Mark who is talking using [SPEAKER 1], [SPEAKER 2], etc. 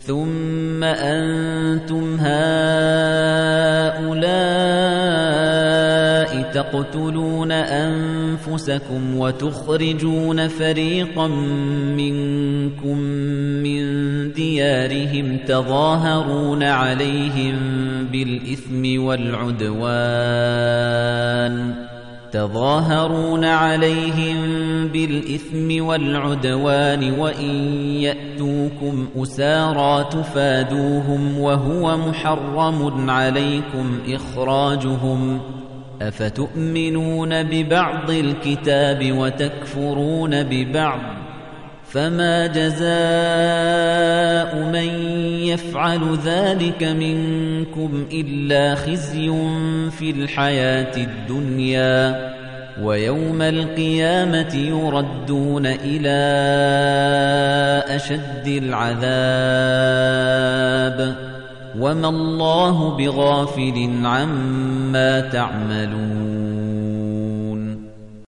[SPEAKER 1] ثُمَّ أَنتُمْ هَؤُلَاءِ تَقْتُلُونَ أَنفُسَكُمْ وَتُخْرِجُونَ فَرِيقًا مِنكُم مِّن دِيَارِهِمْ تظاهرون عليهم بالإثم والعدوان وإن يأتوكم أسارى تفادوهم وهو محرم عليكم إخراجهم أفتؤمنون ببعض الكتاب وتكفرون ببعض فما جزاء من يفعل ذلك منكم إلا خزي في الحياة الدنيا ويوم القيامة يردون إلى أشد العذاب وما الله بغافل عما تعملون